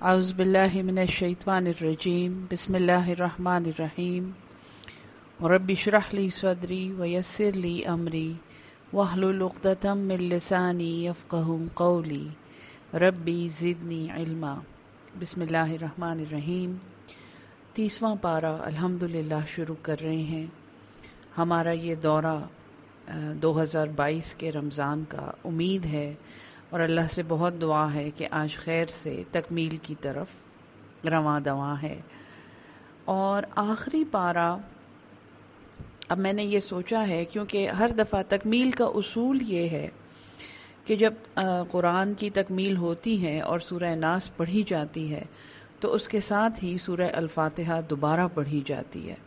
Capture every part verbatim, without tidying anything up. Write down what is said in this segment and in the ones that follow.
اعوذ باللہ من الشیطان الرجیم بسم اللہ الرحمن الرحیم رب اشرح لی صدری ویسر لی امری واحلل عقدۃ من لسانی یفقہوا قولی ربی زدنی علما۔ بسم اللہ الرحمن الرحیم۔ تیسواں پارہ الحمدللہ شروع کر رہے ہیں۔ ہمارا یہ دورہ دو ہزار بائیس کے رمضان کا امید ہے اور اللہ سے بہت دعا ہے کہ آج خیر سے تکمیل کی طرف رواں دواں ہے۔ اور آخری پارہ اب میں نے یہ سوچا ہے کیونکہ ہر دفعہ تکمیل کا اصول یہ ہے کہ جب قرآن کی تکمیل ہوتی ہے اور سورہ ناس پڑھی جاتی ہے تو اس کے ساتھ ہی سورہ الفاتحہ دوبارہ پڑھی جاتی ہے،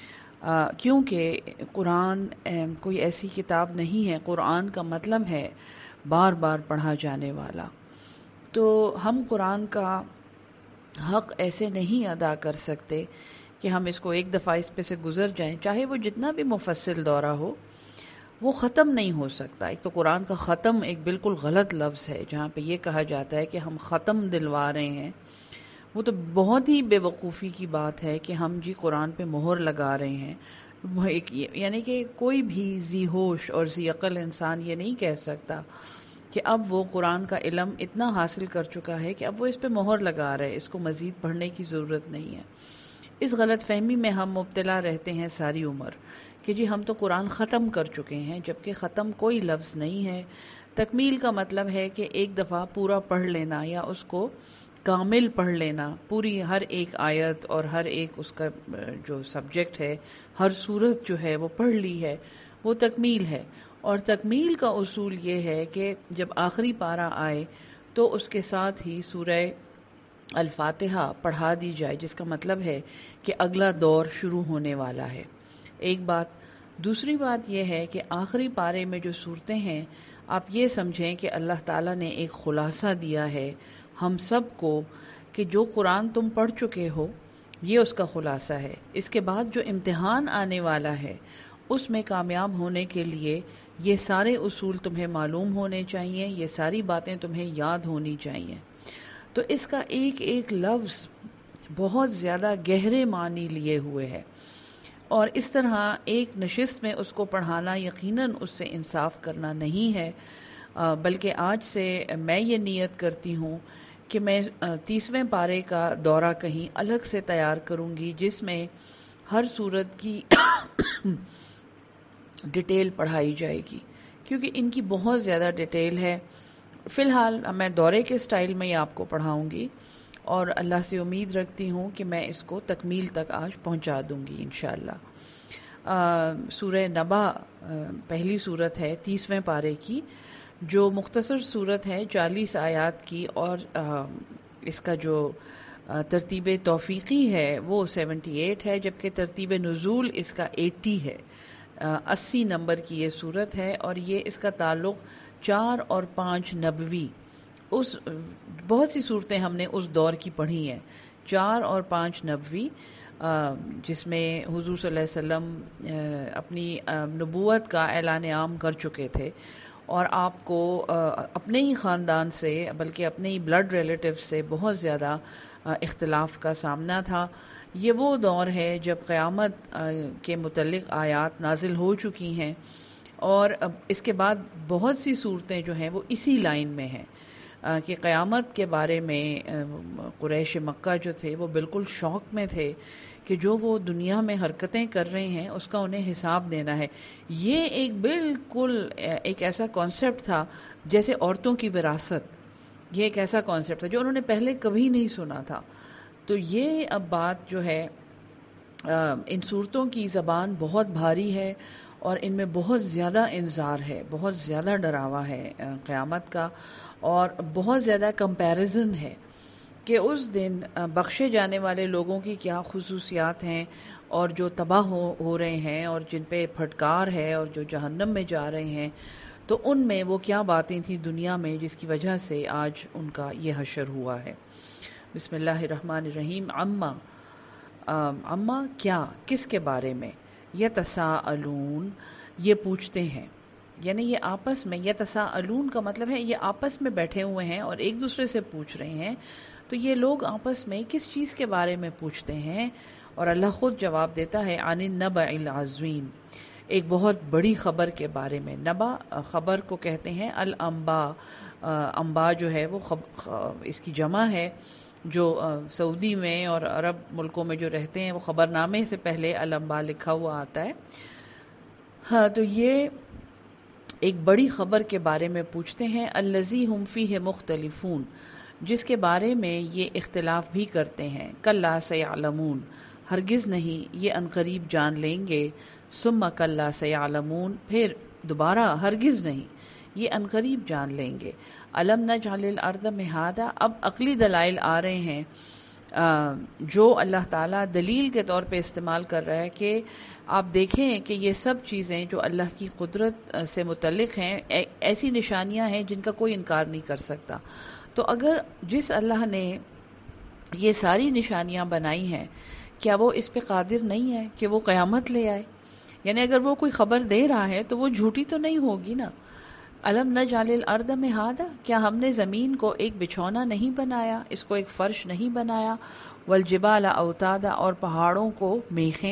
کیونکہ قرآن کوئی ایسی کتاب نہیں ہے، قرآن کا مطلب ہے بار بار پڑھا جانے والا۔ تو ہم قرآن کا حق ایسے نہیں ادا کر سکتے کہ ہم اس کو ایک دفعہ اس پہ سے گزر جائیں، چاہے وہ جتنا بھی مفصل دورہ ہو وہ ختم نہیں ہو سکتا۔ ایک تو قرآن کا ختم ایک بالکل غلط لفظ ہے، جہاں پہ یہ کہا جاتا ہے کہ ہم ختم دلوا رہے ہیں، وہ تو بہت ہی بے وقوفی کی بات ہے کہ ہم جی قرآن پہ مہر لگا رہے ہیں۔ یعنی کہ کوئی بھی ذی ہوش اور ذی عقل انسان یہ نہیں کہہ سکتا کہ اب وہ قرآن کا علم اتنا حاصل کر چکا ہے کہ اب وہ اس پہ مہر لگا رہے، اس کو مزید پڑھنے کی ضرورت نہیں ہے۔ اس غلط فہمی میں ہم مبتلا رہتے ہیں ساری عمر کہ جی ہم تو قرآن ختم کر چکے ہیں، جبکہ ختم کوئی لفظ نہیں ہے۔ تکمیل کا مطلب ہے کہ ایک دفعہ پورا پڑھ لینا یا اس کو کامل پڑھ لینا، پوری ہر ایک آیت اور ہر ایک اس کا جو سبجیکٹ ہے، ہر صورت جو ہے وہ پڑھ لی ہے، وہ تکمیل ہے۔ اور تکمیل کا اصول یہ ہے کہ جب آخری پارہ آئے تو اس کے ساتھ ہی سورہ الفاتحہ پڑھا دی جائے، جس کا مطلب ہے کہ اگلا دور شروع ہونے والا ہے۔ ایک بات۔ دوسری بات یہ ہے کہ آخری پارے میں جو صورتیں ہیں، آپ یہ سمجھیں کہ اللہ تعالیٰ نے ایک خلاصہ دیا ہے ہم سب کو کہ جو قرآن تم پڑھ چکے ہو یہ اس کا خلاصہ ہے۔ اس کے بعد جو امتحان آنے والا ہے اس میں کامیاب ہونے کے لیے یہ سارے اصول تمہیں معلوم ہونے چاہیے، یہ ساری باتیں تمہیں یاد ہونی چاہیے۔ تو اس کا ایک ایک لفظ بہت زیادہ گہرے معنی لیے ہوئے ہے، اور اس طرح ایک نشست میں اس کو پڑھانا یقیناً اس سے انصاف کرنا نہیں ہے، بلکہ آج سے میں یہ نیت کرتی ہوں کہ میں تیسویں پارے کا دورہ کہیں الگ سے تیار کروں گی، جس میں ہر صورت کی ڈیٹیل پڑھائی جائے گی، کیونکہ ان کی بہت زیادہ ڈیٹیل ہے۔ فی الحال میں دورے کے سٹائل میں ہی آپ کو پڑھاؤں گی، اور اللہ سے امید رکھتی ہوں کہ میں اس کو تکمیل تک آج پہنچا دوں گی انشاءاللہ۔ سورہ نبا پہلی صورت ہے تیسویں پارے کی، جو مختصر صورت ہے چالیس آیات کی، اور اس کا جو ترتیب توفیقی ہے وہ سیونٹی ایٹ ہے، جبکہ ترتیب نزول اس کا ایٹی ہے، اسی نمبر کی یہ صورت ہے، اور یہ اس کا تعلق چار اور پانچ نبوی، اس بہت سی صورتیں ہم نے اس دور کی پڑھی ہیں، چار اور پانچ نبوی، جس میں حضور صلی اللہ علیہ وسلم اپنی نبوت کا اعلان عام کر چکے تھے، اور آپ کو اپنے ہی خاندان سے بلکہ اپنے ہی بلڈ ریلیٹیو سے بہت زیادہ اختلاف کا سامنا تھا۔ یہ وہ دور ہے جب قیامت کے متعلق آیات نازل ہو چکی ہیں، اور اس کے بعد بہت سی صورتیں جو ہیں وہ اسی لائن میں ہیں کہ قیامت کے بارے میں قریش مکہ جو تھے وہ بالکل شوق میں تھے کہ جو وہ دنیا میں حرکتیں کر رہے ہیں اس کا انہیں حساب دینا ہے۔ یہ ایک بالکل ایک ایسا کانسیپٹ تھا جیسے عورتوں کی وراثت، یہ ایک ایسا کانسیپٹ تھا جو انہوں نے پہلے کبھی نہیں سنا تھا۔ تو یہ اب بات جو ہے، ان صورتوں کی زبان بہت بھاری ہے، اور ان میں بہت زیادہ انذار ہے، بہت زیادہ ڈراوا ہے قیامت کا، اور بہت زیادہ کمپیریزن ہے کہ اس دن بخشے جانے والے لوگوں کی کیا خصوصیات ہیں، اور جو تباہ ہو ہو رہے ہیں اور جن پہ پھٹکار ہے اور جو جہنم میں جا رہے ہیں، تو ان میں وہ کیا باتیں تھیں دنیا میں جس کی وجہ سے آج ان کا یہ حشر ہوا ہے۔ بسم اللہ الرحمن الرحیم۔ اما اما کیا، کس کے بارے میں؟ یتساءلون، یہ پوچھتے ہیں۔ یعنی یہ آپس میں، یتساءلون کا مطلب ہے یہ آپس میں بیٹھے ہوئے ہیں اور ایک دوسرے سے پوچھ رہے ہیں. تو یہ لوگ آپس میں کس چیز کے بارے میں پوچھتے ہیں؟ اور اللہ خود جواب دیتا ہے عن النبأ العظیم، ایک بہت بڑی خبر کے بارے میں. نبا خبر کو کہتے ہیں. الانباء، انباء جو ہے وہ خب اس کی جمع ہے. جو سعودی میں اور عرب ملکوں میں جو رہتے ہیں وہ خبر نامے سے پہلے الانباء لکھا ہوا آتا ہے. ہاں، تو یہ ایک بڑی خبر کے بارے میں پوچھتے ہیں. الذی ہم فیہ مختلفون، جس کے بارے میں یہ اختلاف بھی کرتے ہیں. کلا سیعلمون، ہرگز نہیں، یہ عنقریب جان لیں گے. ثم کلا سیعلمون، پھر دوبارہ ہرگز نہیں، یہ عنقریب جان لیں گے. الم نجعل الارض مہادا، اب عقلی دلائل آ رہے ہیں جو اللہ تعالیٰ دلیل کے طور پہ استعمال کر رہا ہے کہ آپ دیکھیں کہ یہ سب چیزیں جو اللہ کی قدرت سے متعلق ہیں ایسی نشانیاں ہیں جن کا کوئی انکار نہیں کر سکتا. تو اگر جس اللہ نے یہ ساری نشانیاں بنائی ہیں، کیا وہ اس پہ قادر نہیں ہے کہ وہ قیامت لے آئے؟ یعنی اگر وہ کوئی خبر دے رہا ہے تو وہ جھوٹی تو نہیں ہوگی نا. الم نجعل الارض مہادا، کیا ہم نے زمین کو ایک بچھونا نہیں بنایا، اس کو ایک فرش نہیں بنایا. والجبال اوتادا، اور پہاڑوں کو میخیں.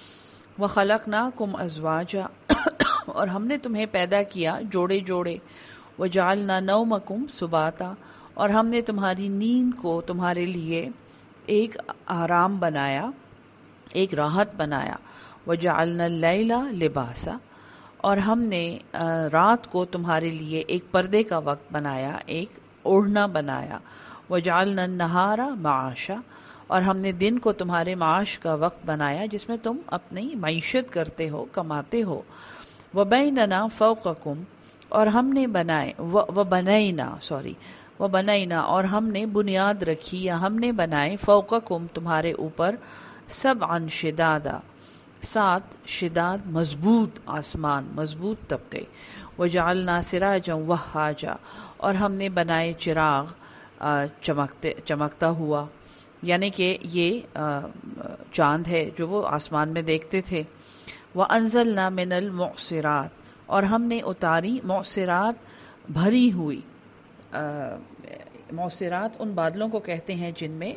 وخلقناکم ازواجا، اور ہم نے تمہیں پیدا کیا جوڑے جوڑے. وجعلنا نومکم سباتا، اور ہم نے تمہاری نیند کو تمہارے لیے ایک آرام بنایا، ایک راحت بنایا. وجعلنا اللیل لباسا، اور ہم نے رات کو تمہارے لیے ایک پردے کا وقت بنایا، ایک اوڑھنا بنایا. وجعلنا النہار معاشا، اور ہم نے دن کو تمہارے معاش کا وقت بنایا جس میں تم اپنی معیشت کرتے ہو، کماتے ہو. وبیننا فوقکم، اور ہم نے بنائے وبنینا سوری وبنینا اور ہم نے بنیاد رکھی یا ہم نے بنائے فوقکم تمہارے اوپر سبعا شدادا، سات شداد مضبوط آسمان، مضبوط طبقے. وجعلنا سراجا وہاجا، اور ہم نے بنائے چراغ چمکتے چمکتا ہوا، یعنی کہ یہ چاند ہے جو وہ آسمان میں دیکھتے تھے. وانزلنا من المعصرات، اور ہم نے اتاری معصرات بھری ہوئی. معصرات ان بادلوں کو کہتے ہیں جن میں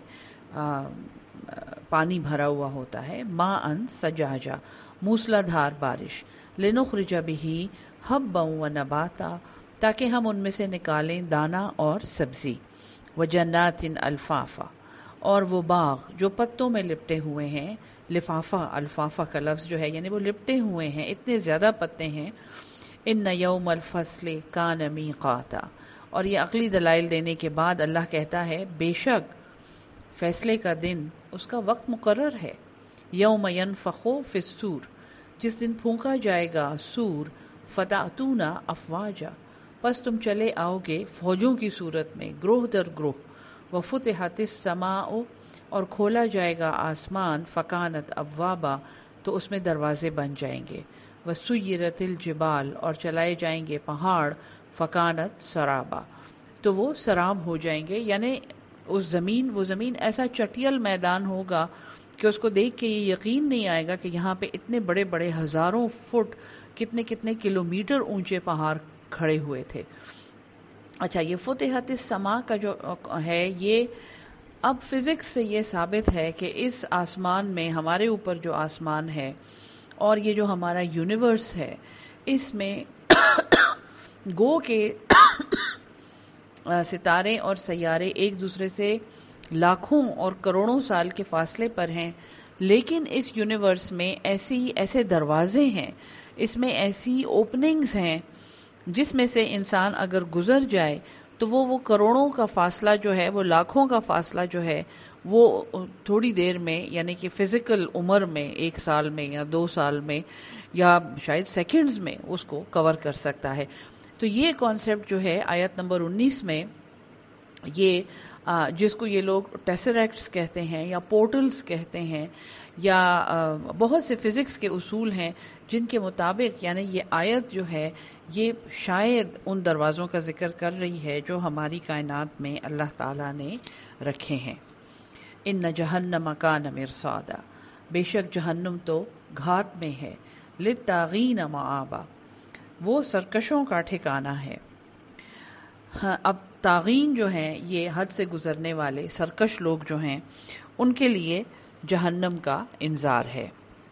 پانی بھرا ہوا ہوتا ہے. ماءً ثجاجا، موسلا دھار بارش. لنخرج به حبا ونباتا، تاکہ ہم ان میں سے نکالیں دانا اور سبزی. وجنات الفافا، اور وہ باغ جو پتوں میں لپٹے ہوئے ہیں. لفافہ، الفافہ کا لفظ جو ہے یعنی وہ لپٹے ہوئے ہیں، اتنے زیادہ پتے ہیں. ان یوم الفصل کان میقاتا، اور یہ عقلی دلائل دینے کے بعد اللہ کہتا ہے بے شک فیصلے کا دن، اس کا وقت مقرر ہے. یوم ینفخ فی الصور، جس دن پھونکا جائے گا سور. فتأتون افواجا، پس تم چلے آؤ گے فوجوں کی صورت میں، گروہ در گروہ. وفتحت السماء، اور کھولا جائے گا آسمان. فکانت ابوابا، تو اس میں دروازے بن جائیں گے. وسیرت الجبال، اور چلائے جائیں گے پہاڑ. فکانت سرابا، تو وہ سراب ہو جائیں گے. یعنی اس زمین وہ زمین ایسا چٹیل میدان ہوگا کہ اس کو دیکھ کے یہ یقین نہیں آئے گا کہ یہاں پہ اتنے بڑے بڑے ہزاروں فٹ، کتنے کتنے کلومیٹر اونچے پہاڑ کھڑے ہوئے تھے. اچھا، یہ فتحت السماء کا جو ہے یہ اب فزکس سے یہ ثابت ہے کہ اس آسمان میں، ہمارے اوپر جو آسمان ہے اور یہ جو ہمارا یونیورس ہے، اس میں گو کے ستارے اور سیارے ایک دوسرے سے لاکھوں اور کروڑوں سال کے فاصلے پر ہیں، لیکن اس یونیورس میں ایسی ایسے دروازے ہیں، اس میں ایسی اوپننگز ہیں جس میں سے انسان اگر گزر جائے تو وہ وہ کروڑوں کا فاصلہ جو ہے، وہ لاکھوں کا فاصلہ جو ہے، وہ تھوڑی دیر میں، یعنی کہ فزیکل عمر میں، ایک سال میں یا دو سال میں یا شاید سیکنڈز میں اس کو کور کر سکتا ہے. تو یہ کانسیپٹ جو ہے آیت نمبر انیس میں، یہ جس کو یہ لوگ ٹیسریکٹس کہتے ہیں یا پورٹلز کہتے ہیں، یا بہت سے فزکس کے اصول ہیں جن کے مطابق یعنی یہ آیت جو ہے یہ شاید ان دروازوں کا ذکر کر رہی ہے جو ہماری کائنات میں اللہ تعالیٰ نے رکھے ہیں. ان جہنم کان مرصادا، بے شک جہنم تو گھات میں ہے. للطاغین مآبا، وہ سرکشوں کا ٹھکانہ ہے۔ ہاں، اب طاغین جو ہیں، یہ حد سے گزرنے والے سرکش لوگ جو ہیں، ان کے لیے جہنم کا انذار ہے۔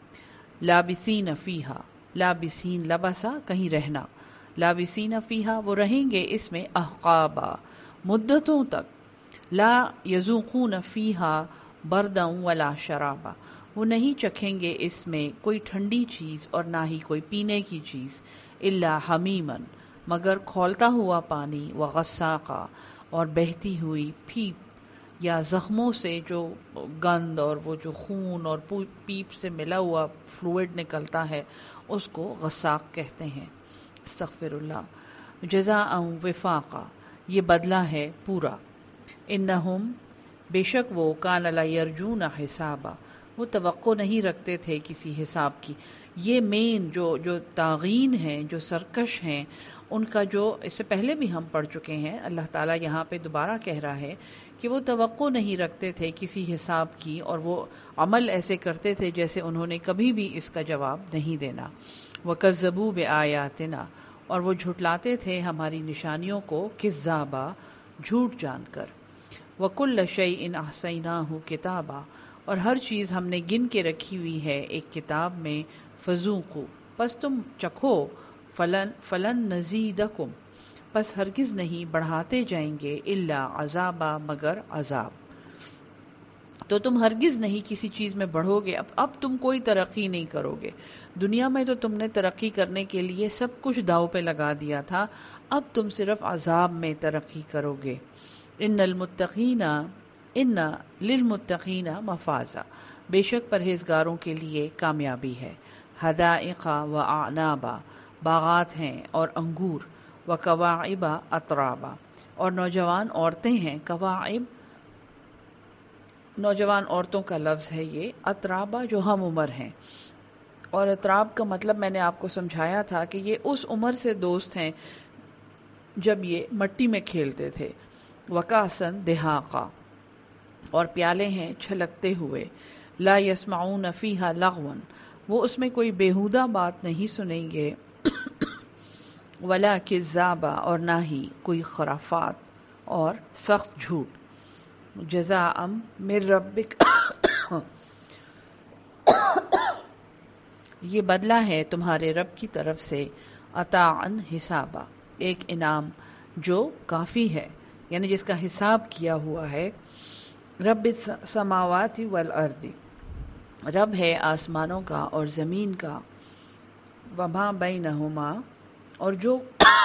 لابثین فیہا، لابثین لبسا کہیں رہنا، لابثین فیہا وہ رہیں گے اس میں احقابا مدتوں تک، لا یذوقون فیہا بردا ولا شرابا وہ نہیں چکھیں گے اس میں کوئی ٹھنڈی چیز اور نہ ہی کوئی پینے کی چیز، الا حمیمن مگر کھولتا ہوا پانی، وغساقا اور بہتی ہوئی پیپ یا زخموں سے جو گند اور وہ جو خون اور پیپ سے ملا ہوا فلوئڈ نکلتا ہے اس کو غساق کہتے ہیں۔ استغفر اللہ۔ جزاء وفاقا یہ بدلہ ہے پورا۔ انہم بے شک وہ کان لا یرجون حسابا وہ توقع نہیں رکھتے تھے کسی حساب کی۔ یہ مین جو جو طاغین ہیں، جو سرکش ہیں، ان کا جو اس سے پہلے بھی ہم پڑھ چکے ہیں، اللہ تعالیٰ یہاں پہ دوبارہ کہہ رہا ہے کہ وہ توقع نہیں رکھتے تھے کسی حساب کی، اور وہ عمل ایسے کرتے تھے جیسے انہوں نے کبھی بھی اس کا جواب نہیں دینا۔ وَكَذَّبُوا بِآيَاتِنَا اور وہ جھٹلاتے تھے ہماری نشانیوں کو، کذابا جھوٹ جان کر۔ وَكُلَّ شَيْءٍ أَحْصَيْنَاهُ كِتَابًا اور ہر چیز ہم نے گن کے رکھی ہوئی ہے ایک کتاب میں، فذوقوا پس تم چکھو، فلن فلن نزیدکم پس ہرگز نہیں بڑھاتے جائیں گے، الا عذابا مگر عذاب۔ تو تم ہرگز نہیں کسی چیز میں بڑھو گے، اب اب تم کوئی ترقی نہیں کرو گے۔ دنیا میں تو تم نے ترقی کرنے کے لیے سب کچھ داؤ پہ لگا دیا تھا، اب تم صرف عذاب میں ترقی کرو گے۔ ان المتقین ان للمتقین مفازا بے شک پرہیزگاروں کے لیے کامیابی ہے۔ حدائق و اعنابا باغات ہیں اور انگور، و کواعب اترابا اور نوجوان عورتیں ہیں۔ کواعب نوجوان عورتوں کا لفظ ہے یہ، اترابا جو ہم عمر ہیں، اور اتراب کا مطلب میں نے آپ کو سمجھایا تھا کہ یہ اس عمر سے دوست ہیں جب یہ مٹی میں کھیلتے تھے۔ وکاسن دہاقا اور پیالے ہیں چھلکتے ہوئے، لا یسمعون فیہا لغوا وہ اس میں کوئی بیہودہ بات نہیں سنیں گے، ولا کذابا اور نہ ہی کوئی خرافات اور سخت جھوٹ۔ جزاء من ربک یہ بدلہ ہے تمہارے رب کی طرف سے، عطاءً حسابا ایک انعام جو کافی ہے، یعنی جس کا حساب کیا ہوا ہے۔ رب السماوات والارض رب ہے آسمانوں کا اور زمین کا، وما بینہما اور جو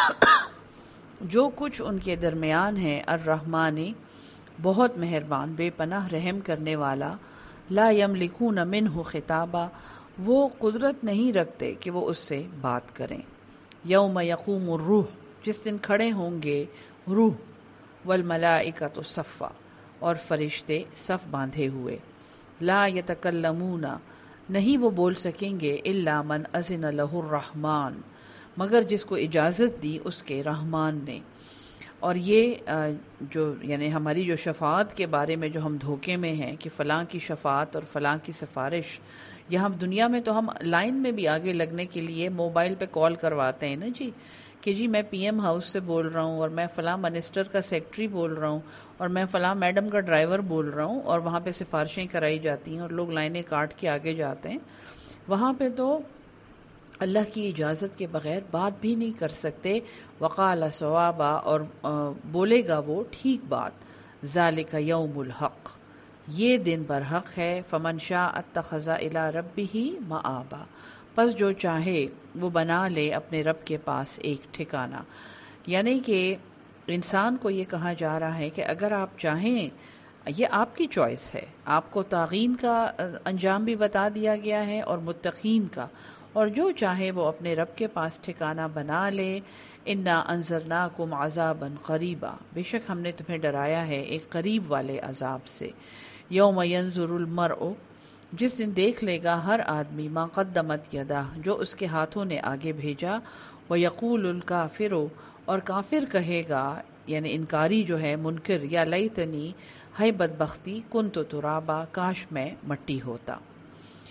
جو کچھ ان کے درمیان ہے، الرحمن بہت مہربان بے پناہ رحم کرنے والا، لا یملکون منہ خطابا وہ قدرت نہیں رکھتے کہ وہ اس سے بات کریں۔ یوم یقوم الروح جس دن کھڑے ہوں گے روح، والملائکۃ صفا اور فرشتے صف باندھے ہوئے، لا یتکلمون نہیں وہ بول سکیں گے، الا من اذن لہ الرحمن مگر جس کو اجازت دی اس کے رحمان نے۔ اور یہ جو یعنی ہماری جو شفاعت کے بارے میں جو ہم دھوکے میں ہیں کہ فلاں کی شفاعت اور فلاں کی سفارش، یا ہم دنیا میں تو ہم لائن میں بھی آگے لگنے کے لیے موبائل پہ کال کرواتے ہیں نا جی، کہ جی میں پی ایم ہاؤس سے بول رہا ہوں، اور میں فلاں منسٹر کا سیکٹری بول رہا ہوں، اور میں فلاں میڈم کا ڈرائیور بول رہا ہوں، اور وہاں پہ سفارشیں کرائی جاتی ہیں اور لوگ لائنیں کاٹ کے آگے جاتے ہیں۔ وہاں پہ تو اللہ کی اجازت کے بغیر بات بھی نہیں کر سکتے۔ وقال صوابا اور بولے گا وہ ٹھیک بات، ذالک یوم الحق یہ دن برحق ہے، فمن شاء اتخذ الی ربہ مآبا پس جو چاہے وہ بنا لے اپنے رب کے پاس ایک ٹھکانہ۔ یعنی کہ انسان کو یہ کہا جا رہا ہے کہ اگر آپ چاہیں، یہ آپ کی چوائس ہے، آپ کو طاغین کا انجام بھی بتا دیا گیا ہے اور متقین کا، اور جو چاہے وہ اپنے رب کے پاس ٹھکانہ بنا لے۔ انا انذرناکم عذابا قریبا بے شک ہم نے تمہیں ڈرایا ہے ایک قریب والے عذاب سے۔ یوم ینظر المرء جس دن دیکھ لے گا ہر آدمی، ما قدمت یدہ جو اس کے ہاتھوں نے آگے بھیجا، ویقول الکافر اور کافر کہے گا، یعنی انکاری جو ہے منکر، یا لیتنی ہے بدبختی، کنت ترابا کاش میں مٹی ہوتا۔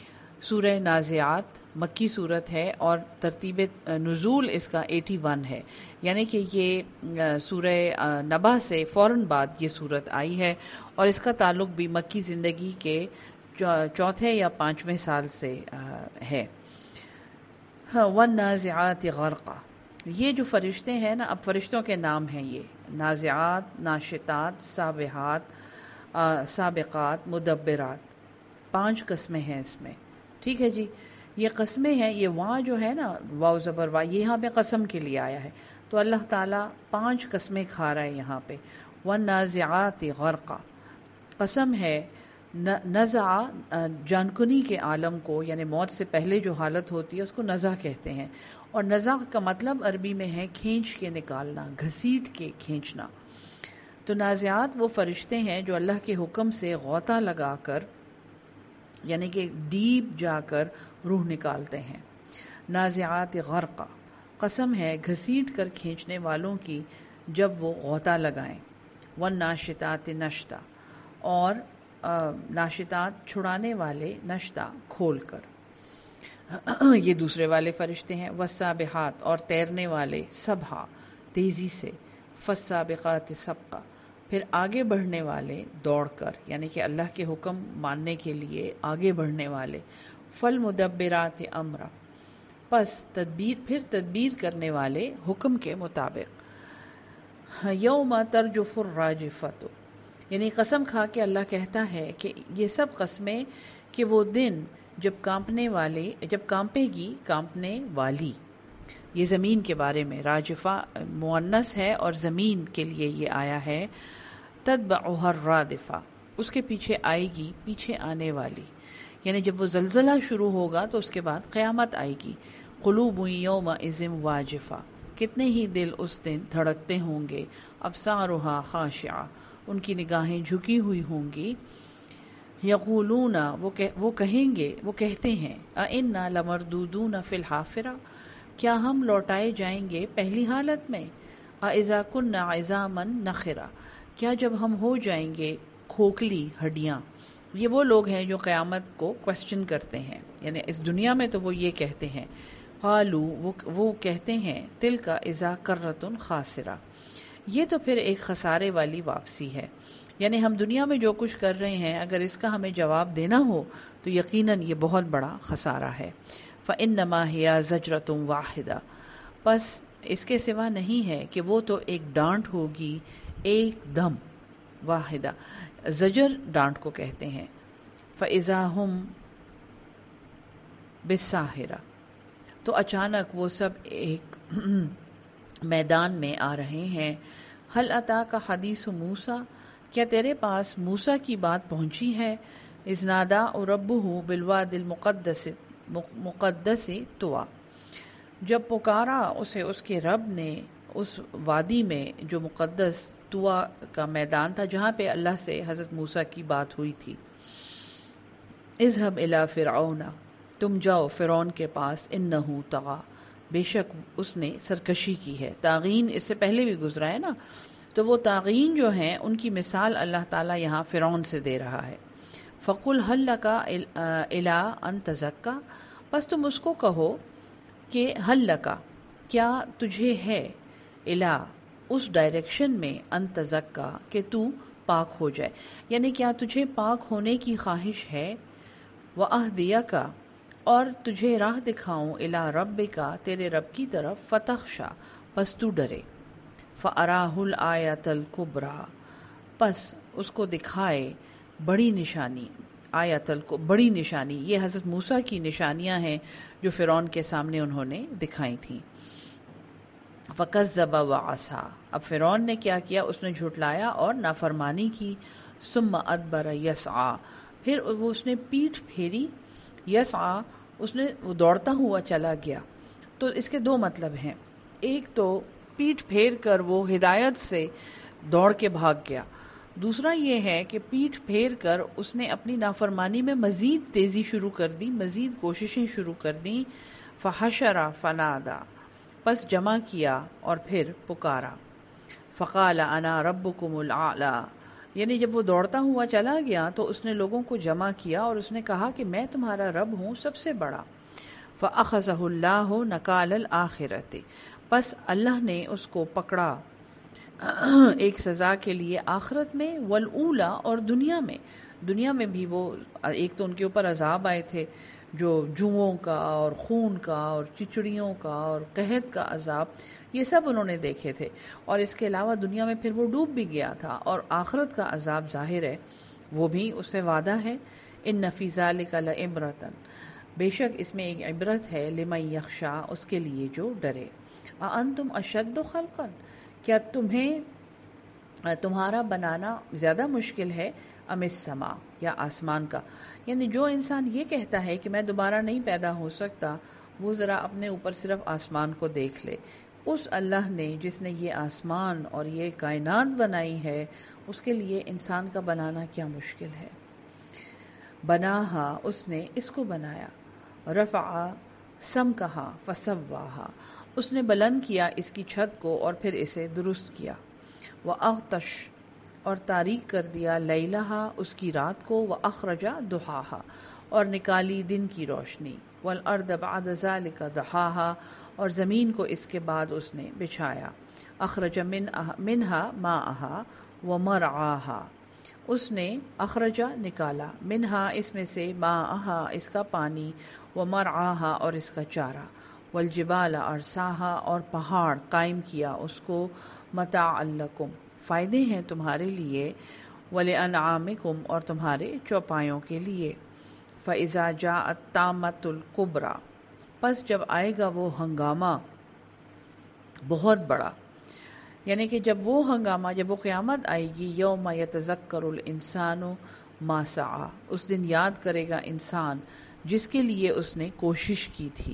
سورہ نازعات مکی صورت ہے اور ترتیب نزول اس کا اٹھاسی ہے، یعنی کہ یہ سورہ نبا سے فوراً بعد یہ صورت آئی ہے، اور اس کا تعلق بھی مکی زندگی کے چوتھے یا پانچویں سال سے ہے۔ وَالنَّازِعَاتِ غَرْقًا، یہ جو فرشتے ہیں نا، اب فرشتوں کے نام ہیں یہ، نازعات، ناشطات، سابحات، سابقات، مدبرات، پانچ قسمیں ہیں اس میں، ٹھیک ہے جی۔ یہ قسمیں ہیں، یہ وہاں جو ہے نا واو زبر وا، یہ یہاں پہ قسم کے لیے آیا ہے، تو اللہ تعالیٰ پانچ قسمیں کھا رہا ہے یہاں پہ۔ وَالنَّازِعَاتِ غَرْقًا، قسم ہے نزع جانکنی کے عالم کو، یعنی موت سے پہلے جو حالت ہوتی ہے اس کو نزع کہتے ہیں، اور نزع کا مطلب عربی میں ہے کھینچ کے نکالنا، گھسیٹ کے کھینچنا۔ تو نازعات وہ فرشتے ہیں جو اللہ کے حکم سے غوطہ لگا کر، یعنی کہ ڈیپ جا کر روح نکالتے ہیں۔ نازعات غرقا، قسم ہے گھسیٹ کر کھینچنے والوں کی جب وہ غوطہ لگائیں۔ والناشطات نشطا، اور ناشطات چھڑانے والے، نشطا کھول کر، یہ دوسرے والے فرشتے ہیں۔ والسابحات، اور تیرنے والے، سبحا تیزی سے، فالسابقات سبقا، پھر آگے بڑھنے والے دوڑ کر، یعنی کہ اللہ کے حکم ماننے کے لیے آگے بڑھنے والے۔ فالمدبرات امرا، پس تدبیر پھر تدبیر کرنے والے حکم کے مطابق۔ یوم ترجف الراجفۃ، یعنی قسم کھا کے اللہ کہتا ہے کہ یہ سب قسمیں کہ وہ دن جب کانپنے والے، جب کانپے گی کانپنے والی، یہ زمین کے بارے میں، راجفہ مؤنث ہے اور زمین کے لیے یہ آیا ہے۔ تتبعها الرادفہ، اس کے پیچھے آئے گی پیچھے آنے والی، یعنی جب وہ زلزلہ شروع ہوگا تو اس کے بعد قیامت آئے گی۔ قلوب یومئذ واجفہ، کتنے ہی دل اس دن دھڑکتے ہوں گے۔ ابصارها خاشعہ، ان کی نگاہیں جھکی ہوئی ہوں گی۔ یقولون، وہ کہ وہ کہیں گے، وہ کہتے ہیں، اِنَّا لَمَرْدُودُونَ فِي الْحَافِرَةِ، کیا ہم لوٹائے جائیں گے پہلی حالت میں؟ اَإِذَا كُنَّا عِظَامًا نَخِرَةً، کیا جب ہم ہو جائیں گے کھوکھلی ہڈیاں؟ یہ وہ لوگ ہیں جو قیامت کو کوسچن کرتے ہیں، یعنی اس دنیا میں تو وہ یہ کہتے ہیں۔ قالوا، وہ وہ کہتے ہیں، تلک اذا کرۃ خاسرہ، یہ تو پھر ایک خسارے والی واپسی ہے، یعنی ہم دنیا میں جو کچھ کر رہے ہیں اگر اس کا ہمیں جواب دینا ہو تو یقیناً یہ بہت بڑا خسارہ ہے۔ فإنما ہی زجرۃ واحدہ، پس اس کے سوا نہیں ہے کہ وہ تو ایک ڈانٹ ہوگی ایک دم، واحدہ، زجر ڈانٹ کو کہتے ہیں۔ فإذا ہم بالساہرہ، تو اچانک وہ سب ایک میدان میں آ رہے ہیں۔ حل اتاک حدیث موسیٰ، کیا تیرے پاس موسیٰ کی بات پہنچی ہے؟ اذ نادا ربہ بالواد المقدس مقدس طویٰ، جب پکارا اسے اس کے رب نے اس وادی میں جو مقدس طویٰ کا میدان تھا جہاں پہ اللہ سے حضرت موسیٰ کی بات ہوئی تھی۔ اذهب الی فرعون، تم جاؤ فرعون کے پاس، انہ طغیٰ، بے شک اس نے سرکشی کی ہے۔ طاغین اس سے پہلے بھی گزرا ہے نا، تو وہ طاغین جو ہیں ان کی مثال اللہ تعالیٰ یہاں فرعون سے دے رہا ہے۔ فقل هل لک الی ان تزکی، پس تم اس کو کہو کہ حل لک، کیا تجھے ہے، الی، اس ڈائریکشن میں، ان تزکی، کہ تو پاک ہو جائے، یعنی کیا تجھے پاک ہونے کی خواہش ہے، واہدیک، اور تجھے راہ دکھاؤں، الی ربک، تیرے رب کی طرف، فتخشی، پس تو ڈرے، فاراہ الآیۃ الکبریٰ، پس اس کو دکھائے بڑی نشانی، آیت الکو بڑی نشانی، یہ حضرت موسیٰ کی نشانیاں ہیں جو فرعون کے سامنے انہوں نے دکھائی تھیں۔ فکذب وعصیٰ، اب فرعون نے کیا کیا، اس نے جھٹلایا اور نافرمانی کی۔ ثم ادبر یسعیٰ، پھر وہ اس نے پیٹھ پھیری، یسعیٰ، اس نے وہ دوڑتا ہوا چلا گیا۔ تو اس کے دو مطلب ہیں، ایک تو پیٹھ پھیر کر وہ ہدایت سے دوڑ کے بھاگ گیا، دوسرا یہ ہے کہ پیٹھ پھیر کر اس نے اپنی نافرمانی میں مزید تیزی شروع کر دی، مزید کوششیں شروع کر دیں۔ فحشر فنادا، پس جمع کیا اور پھر پکارا۔ فقال انا ربکم الاعلی، یعنی جب وہ دوڑتا ہوا چلا گیا تو اس نے لوگوں کو جمع کیا اور اس نے کہا کہ میں تمہارا رب ہوں سب سے بڑا۔ فَأَخَذَهُ اللَّهُ نَكَالَ الْآخِرَةِ، پس اللہ نے اس کو پکڑا ایک سزا کے لیے آخرت میں، والأولا اور دنیا میں۔ دنیا میں بھی وہ ایک تو ان کے اوپر عذاب آئے تھے جو جوؤں کا اور خون کا اور چچڑیوں کا اور قحط کا عذاب، یہ سب انہوں نے دیکھے تھے، اور اس کے علاوہ دنیا میں پھر وہ ڈوب بھی گیا تھا، اور آخرت کا عذاب ظاہر ہے، وہ بھی اس سے وعدہ ہے۔ ان فی ذلک لعبرۃ، بے شک اس میں ایک عبرت ہے، لمن یخشی، اس کے لیے جو ڈرے۔ اانتم اشد خلقا، کیا تمہیں تمہارا بنانا زیادہ مشکل ہے، ام السماء، یا آسمان کا؟ یعنی جو انسان یہ کہتا ہے کہ میں دوبارہ نہیں پیدا ہو سکتا، وہ ذرا اپنے اوپر صرف آسمان کو دیکھ لے۔ اس اللہ نے جس نے یہ آسمان اور یہ کائنات بنائی ہے، اس کے لیے انسان کا بنانا کیا مشکل ہے۔ بناہا، اس نے اس کو بنایا، رفع سمکہا فسواہا، اس نے بلند کیا اس کی چھت کو اور پھر اسے درست کیا۔ وَأَغْطَشَ، اور تاریک کر دیا، لیلہا، اس کی رات کو، وَأَخْرَجَ ضُحَاہا، اور نکالی دن کی روشنی، وَالْأَرْضَ بَعْدَ ذَلِكَ دَحَاہا، اور زمین کو اس کے بعد اس نے بچھایا، اخرج منہا ماءہا ومرعاہا، اس نے اخرجا نکالا، منہا اس میں سے، ماءہا اس کا پانی، ومرعاہا اور اس کا چارہ، والجبال ارساہا اور پہاڑ قائم کیا اس کو، متاعا لکم فائدے ہیں تمہارے لیے، ولانعامکم اور تمہارے چوپایوں کے لیے۔ فاذا جاءت الطامۃ الکبریٰ، پس جب آئے گا وہ ہنگامہ بہت بڑا، یعنی کہ جب وہ ہنگامہ، جب وہ قیامت آئے گی، یوم یتذکر الانسان ما سعی، اس دن یاد کرے گا انسان جس کے لیے اس نے کوشش کی تھی۔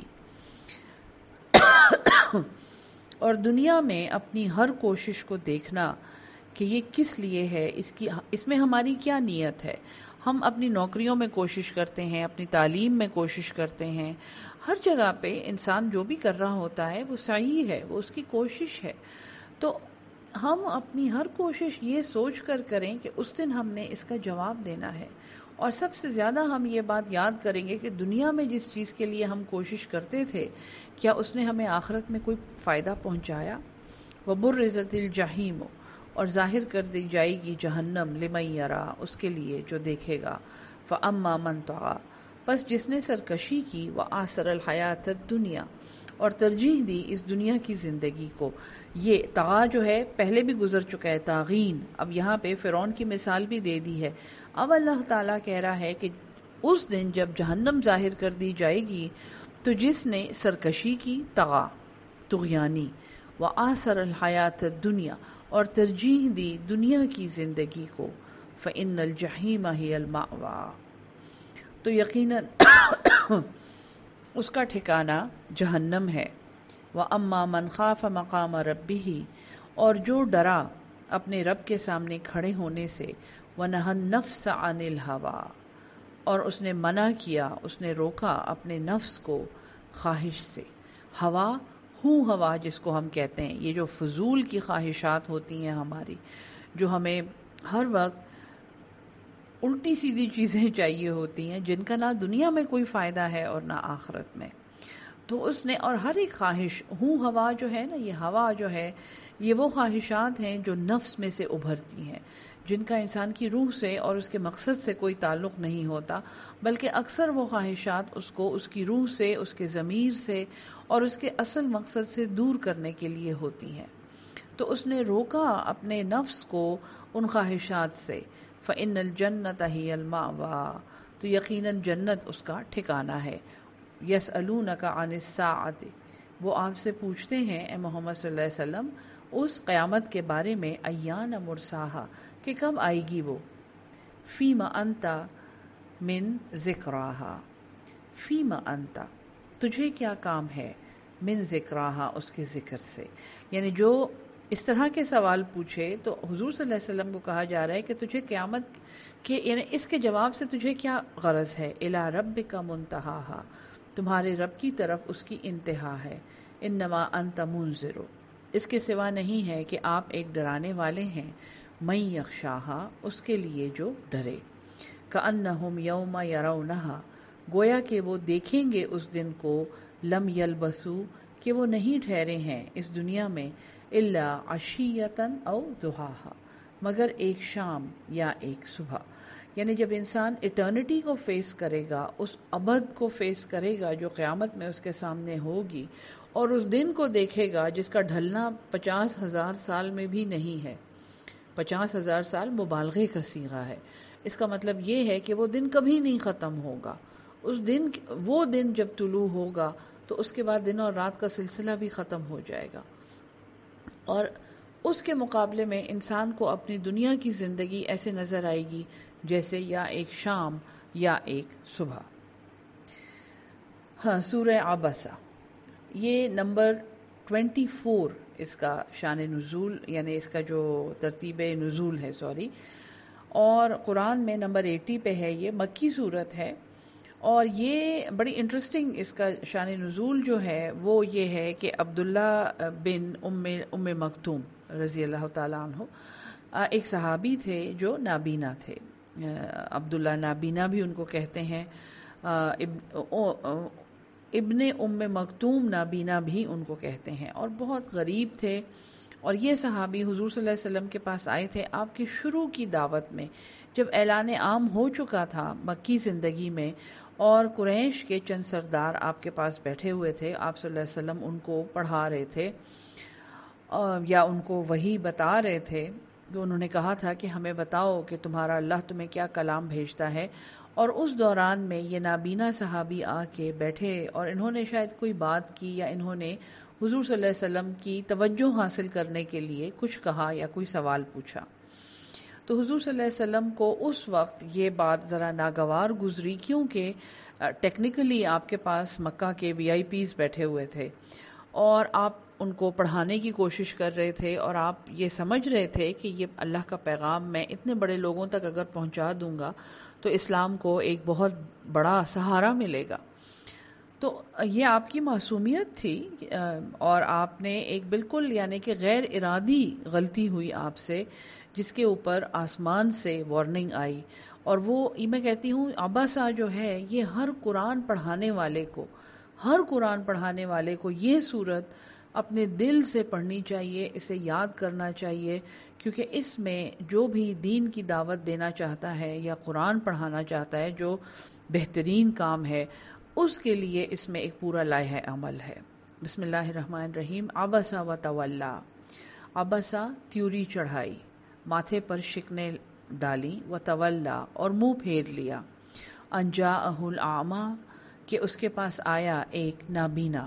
اور دنیا میں اپنی ہر کوشش کو دیکھنا کہ یہ کس لیے ہے، اس کی اس میں ہماری کیا نیت ہے۔ ہم اپنی نوکریوں میں کوشش کرتے ہیں، اپنی تعلیم میں کوشش کرتے ہیں، ہر جگہ پہ انسان جو بھی کر رہا ہوتا ہے وہ صحیح ہے، وہ اس کی کوشش ہے۔ تو ہم اپنی ہر کوشش یہ سوچ کر کریں کہ اس دن ہم نے اس کا جواب دینا ہے، اور سب سے زیادہ ہم یہ بات یاد کریں گے کہ دنیا میں جس چیز کے لیے ہم کوشش کرتے تھے، کیا اس نے ہمیں آخرت میں کوئی فائدہ پہنچایا۔ وَبُرِّزَتِ الْجَحِیمُ، اور ظاہر کر دی جائے گی جہنم، لمن یرا، اس کے لیے جو دیکھے گا۔ فَأَمَّا مَنْ طَغَىٰ، پس جس نے سرکشی کی، وَآثَرَ الْحَیَاةَ الدُّنْیَا، اور ترجیح دی اس دنیا کی زندگی کو۔ یہ طغا جو ہے پہلے بھی گزر چکا ہے، طاغین، اب یہاں پہ فرعون کی مثال بھی دے دی ہے۔ اب اللہ تعالیٰ کہہ رہا ہے کہ اس دن جب جہنم ظاہر کر دی جائے گی تو جس نے سرکشی کی، طغا، طغیانی، وآثر الحیات الدنیا، اور ترجیح دی دنیا کی زندگی کو، فإن الجحیم ہی المأویٰ، تو یقیناً اس کا ٹھکانہ جہنم ہے۔ وَأَمَّا مَنْ خَافَ مَقَامَ رَبِّهِ، اور جو ڈرا اپنے رب کے سامنے کھڑے ہونے سے، وَنَهَى النَّفْسَ عَنِ الْهَوَىٰ، اور اس نے منع کیا، اس نے روکا اپنے نفس کو خواہش سے۔ ہوا، ہوں ہوا جس کو ہم کہتے ہیں، یہ جو فضول کی خواہشات ہوتی ہیں ہماری، جو ہمیں ہر وقت الٹی سیدھی چیزیں چاہیے ہوتی ہیں، جن کا نہ دنیا میں کوئی فائدہ ہے اور نہ آخرت میں، تو اس نے، اور ہر ایک خواہش، ہوں ہوا جو ہے نا، یہ ہوا جو ہے، یہ وہ خواہشات ہیں جو نفس میں سے ابھرتی ہیں، جن کا انسان کی روح سے اور اس کے مقصد سے کوئی تعلق نہیں ہوتا، بلکہ اکثر وہ خواہشات اس کو اس کی روح سے، اس کے ضمیر سے اور اس کے اصل مقصد سے دور کرنے کے لیے ہوتی ہیں۔ تو اس نے روکا اپنے نفس کو ان خواہشات سے، فَإِنَّ الْجَنَّةَ هِيَ الْمَأْوَىٰ، تو یقیناً جنت اس کا ٹھکانہ ہے۔ یسألونک عن الساعۃ، وہ آپ سے پوچھتے ہیں اے محمد صلی اللہ علیہ وسلم اس قیامت کے بارے میں، ایان مرساہا، کہ کب آئے گی وہ، فیما انت من ذکراہا، فیما انت، تجھے کیا کام ہے، من ذکراہا، اس کے ذکر سے۔ یعنی جو اس طرح کے سوال پوچھے تو حضور صلی اللہ علیہ وسلم کو کہا جا رہا ہے کہ تجھے قیامت کے، یعنی اس کے جواب سے تجھے کیا غرض ہے، الی ربک منتہاہا، تمہارے رب کی طرف اس کی انتہا ہے، انما انت منذر، اس کے سوا نہیں ہے کہ آپ ایک ڈرانے والے ہیں، من یخشاہا، اس کے لیے جو ڈرے، کأنہم یوم یرونہا، گویا کہ وہ دیکھیں گے اس دن کو، لم یلبسو، کہ وہ نہیں ٹھہرے ہیں اس دنیا میں، الا عشیۃً او ضحاہا، مگر ایک شام یا ایک صبح۔ یعنی جب انسان ایٹرنٹی کو فیس کرے گا، اس ابد کو فیس کرے گا جو قیامت میں اس کے سامنے ہوگی، اور اس دن کو دیکھے گا جس کا ڈھلنا پچاس ہزار سال میں بھی نہیں ہے۔ پچاس ہزار سال مبالغے کا صیغہ ہے، اس کا مطلب یہ ہے کہ وہ دن کبھی نہیں ختم ہوگا۔ اس دن وہ دن جب طلوع ہوگا تو اس کے بعد دن اور رات کا سلسلہ بھی ختم ہو جائے گا، اور اس کے مقابلے میں انسان کو اپنی دنیا کی زندگی ایسے نظر آئے گی جیسے یا ایک شام یا ایک صبح۔ ہاں، سورہ عبسہ، یہ نمبر ٹوینٹی فور اس کا شان نزول، یعنی اس کا جو ترتیب نزول ہے، سوری، اور قرآن میں نمبر ایٹی پہ ہے۔ یہ مکی صورت ہے، اور یہ بڑی انٹرسٹنگ اس کا شان نزول جو ہے وہ یہ ہے کہ عبداللہ بن ام ام مکتوم رضی اللہ تعالیٰ عنہ ایک صحابی تھے جو نابینا تھے، عبداللہ نابینا بھی ان کو کہتے ہیں، ابن ام مکتوم نابینا بھی ان کو کہتے ہیں، اور بہت غریب تھے۔ اور یہ صحابی حضور صلی اللہ علیہ وسلم کے پاس آئے تھے آپ کی شروع کی دعوت میں، جب اعلان عام ہو چکا تھا مکی زندگی میں، اور قریش کے چند سردار آپ کے پاس بیٹھے ہوئے تھے، آپ صلی اللہ علیہ وسلم ان کو پڑھا رہے تھے یا ان کو وحی بتا رہے تھے، جو انہوں نے کہا تھا کہ ہمیں بتاؤ کہ تمہارا اللہ تمہیں کیا کلام بھیجتا ہے۔ اور اس دوران میں یہ نابینا صحابی آ کے بیٹھے، اور انہوں نے شاید کوئی بات کی، یا انہوں نے حضور صلی اللہ علیہ وسلم کی توجہ حاصل کرنے کے لیے کچھ کہا یا کوئی سوال پوچھا۔ تو حضور صلی اللہ علیہ وسلم کو اس وقت یہ بات ذرا ناگوار گزری، کیونکہ ٹیکنیکلی آپ کے پاس مکہ کے وی آئی پیز بیٹھے ہوئے تھے، اور آپ ان کو پڑھانے کی کوشش کر رہے تھے، اور آپ یہ سمجھ رہے تھے کہ یہ اللہ کا پیغام میں اتنے بڑے لوگوں تک اگر پہنچا دوں گا تو اسلام کو ایک بہت بڑا سہارا ملے گا۔ تو یہ آپ کی معصومیت تھی، اور آپ نے ایک بالکل یعنی کہ غیر ارادی غلطی ہوئی آپ سے، جس کے اوپر آسمان سے وارننگ آئی۔ اور وہ یہ میں کہتی ہوں عبسہ جو ہے، یہ ہر قرآن پڑھانے والے کو ہر قرآن پڑھانے والے کو یہ صورت اپنے دل سے پڑھنی چاہیے، اسے یاد کرنا چاہیے، کیونکہ اس میں جو بھی دین کی دعوت دینا چاہتا ہے یا قرآن پڑھانا چاہتا ہے، جو بہترین کام ہے، اس کے لیے اس میں ایک پورا لائحہ عمل ہے۔ بسم اللہ الرحمن الرحیم۔ عبسہ و تولا، عبسہ تیوری چڑھائی، ماتھے پر شکنیں ڈالی، و تولا اور منہ پھیر لیا، ان جاءہ الاعمی، کہ اس کے پاس آیا ایک نابینا،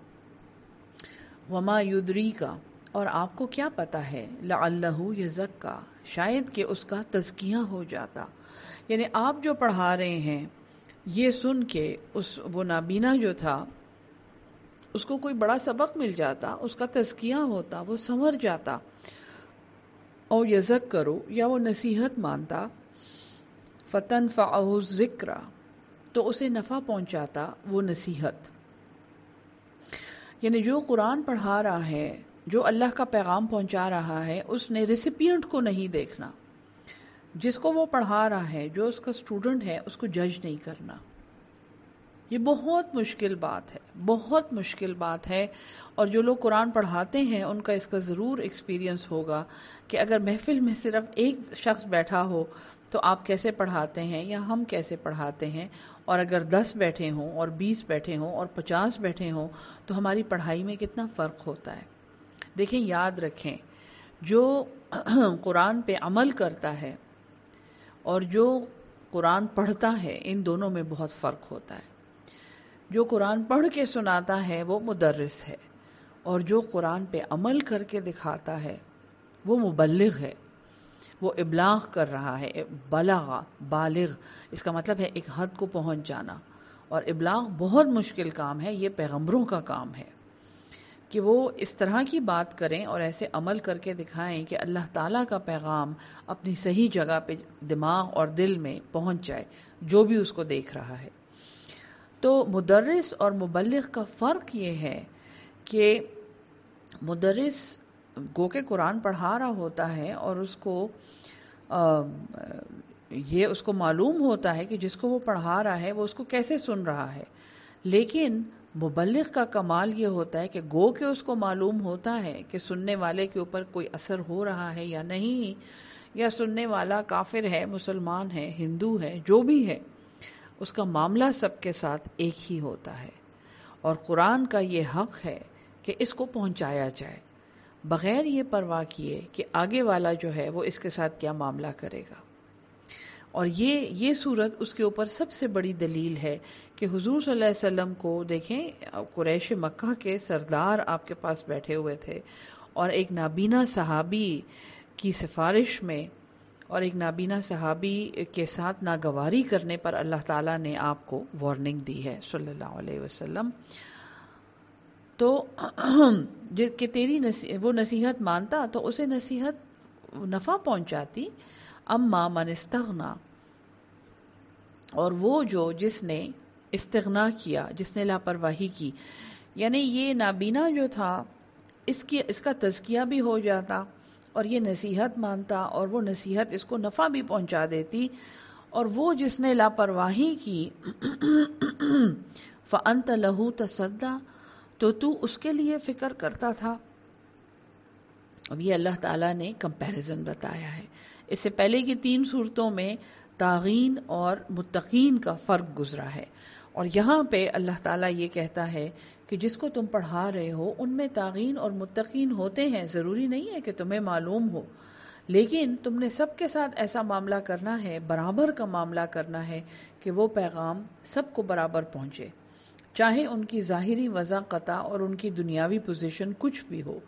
وما یدریکا، اور آپ کو کیا پتا ہے، لعلہ یزکا، شاید کہ اس کا تزکیہ ہو جاتا۔ یعنی آپ جو پڑھا رہے ہیں یہ سن کے اس وہ نابینا جو تھا اس کو کوئی بڑا سبق مل جاتا، اس کا تزکیہ ہوتا، وہ سنور جاتا، اور یزک کرو، یا وہ نصیحت مانتا، فتنفعہ الذکر، تو اسے نفع پہنچاتا وہ نصیحت۔ یعنی جو قرآن پڑھا رہا ہے، جو اللہ کا پیغام پہنچا رہا ہے، اس نے ریسیپینٹ کو نہیں دیکھنا، جس کو وہ پڑھا رہا ہے، جو اس کا اسٹوڈنٹ ہے، اس کو جج نہیں کرنا۔ یہ بہت مشکل بات ہے، بہت مشکل بات ہے، اور جو لوگ قرآن پڑھاتے ہیں ان کا اس کا ضرور ایکسپیرینس ہوگا کہ اگر محفل میں صرف ایک شخص بیٹھا ہو تو آپ کیسے پڑھاتے ہیں یا ہم کیسے پڑھاتے ہیں، اور اگر دس بیٹھے ہوں اور بیس بیٹھے ہوں اور پچاس بیٹھے ہوں تو ہماری پڑھائی میں کتنا فرق ہوتا ہے۔ دیکھیں، یاد رکھیں، جو قرآن پہ عمل کرتا ہے اور جو قرآن پڑھتا ہے، ان دونوں میں بہت فرق ہوتا ہے۔ جو قرآن پڑھ کے سناتا ہے وہ مدرس ہے، اور جو قرآن پہ عمل کر کے دکھاتا ہے وہ مبلغ ہے، وہ ابلاغ کر رہا ہے۔ بلغ، بالغ، اس کا مطلب ہے ایک حد کو پہنچ جانا، اور ابلاغ بہت مشکل کام ہے، یہ پیغمبروں کا کام ہے کہ وہ اس طرح کی بات کریں اور ایسے عمل کر کے دکھائیں کہ اللہ تعالیٰ کا پیغام اپنی صحیح جگہ پہ دماغ اور دل میں پہنچ جائے جو بھی اس کو دیکھ رہا ہے۔ تو مدرس اور مبلغ کا فرق یہ ہے کہ مدرس گو کہ قرآن پڑھا رہا ہوتا ہے اور اس کو آ, یہ اس کو معلوم ہوتا ہے کہ جس کو وہ پڑھا رہا ہے وہ اس کو کیسے سن رہا ہے، لیکن مبلغ کا کمال یہ ہوتا ہے کہ گو کہ اس کو معلوم ہوتا ہے کہ سننے والے کے اوپر کوئی اثر ہو رہا ہے یا نہیں، یا سننے والا کافر ہے، مسلمان ہے، ہندو ہے، جو بھی ہے، اس کا معاملہ سب کے ساتھ ایک ہی ہوتا ہے، اور قرآن کا یہ حق ہے کہ اس کو پہنچایا جائے بغیر یہ پرواہ کیے کہ آگے والا جو ہے وہ اس کے ساتھ کیا معاملہ کرے گا۔ اور یہ یہ صورت اس کے اوپر سب سے بڑی دلیل ہے کہ حضور صلی اللہ علیہ وسلم کو دیکھیں، قریش مکہ کے سردار آپ کے پاس بیٹھے ہوئے تھے، اور ایک نابینا صحابی کی سفارش میں اور ایک نابینا صحابی کے ساتھ ناگواری کرنے پر اللہ تعالیٰ نے آپ کو وارننگ دی ہے صلی اللہ علیہ وسلم، تو کہ تیری نصیحت وہ نصیحت مانتا تو اسے نصیحت نفع پہنچاتی، اما من استغنا، اور وہ جو جس نے استغنا کیا، جس نے لاپرواہی کی، یعنی یہ نابینا جو تھا اس کی اس کا تزکیہ بھی ہو جاتا اور یہ نصیحت مانتا اور وہ نصیحت اس کو نفع بھی پہنچا دیتی، اور وہ جس نے لاپرواہی کی فأنت لہو تصدی، تو تو اس کے لیے فکر کرتا تھا۔ اب یہ اللہ تعالیٰ نے کمپیریزن بتایا ہے، اس سے پہلے کی تین صورتوں میں طاغین اور متقین کا فرق گزرا ہے، اور یہاں پہ اللہ تعالیٰ یہ کہتا ہے کہ جس کو تم پڑھا رہے ہو ان میں طاغین اور متقین ہوتے ہیں، ضروری نہیں ہے کہ تمہیں معلوم ہو، لیکن تم نے سب کے ساتھ ایسا معاملہ کرنا ہے، برابر کا معاملہ کرنا ہے کہ وہ پیغام سب کو برابر پہنچے، چاہے ان کی ظاہری وضع قطع اور ان کی دنیاوی پوزیشن کچھ بھی ہو۔